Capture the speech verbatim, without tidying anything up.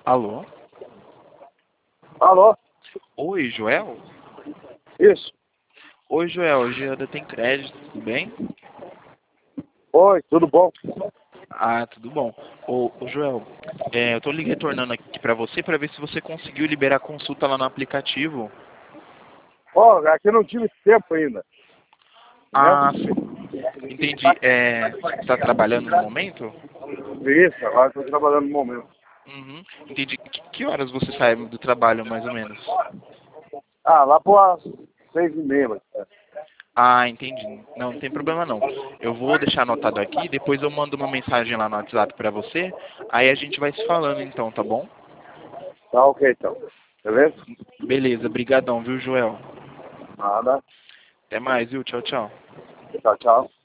Alô? Alô? Oi, Joel? Isso. Oi, Joel. Geada tem crédito, tudo bem? Oi, tudo bom? Ah, tudo bom. Ô, ô Joel, é, eu tô lhe retornando aqui pra você para ver se você conseguiu liberar a consulta lá no aplicativo. Ó, aqui eu não tive tempo ainda. Entendeu? Ah, sim. Entendi. É, você está trabalhando no momento? Isso, agora estou trabalhando no momento. Uhum. Entendi. Que, que horas você sai do trabalho, mais ou menos? Ah, lá por seis e meia. Mas, é. Ah, entendi. Não, não tem problema não. Eu vou deixar anotado aqui, depois eu mando uma mensagem lá no WhatsApp pra você, aí a gente vai se falando então, tá bom? Tá ok então. Beleza? Beleza, brigadão, viu, Joel? Nada. Até mais, viu? Tchau, tchau. Tchau, tchau.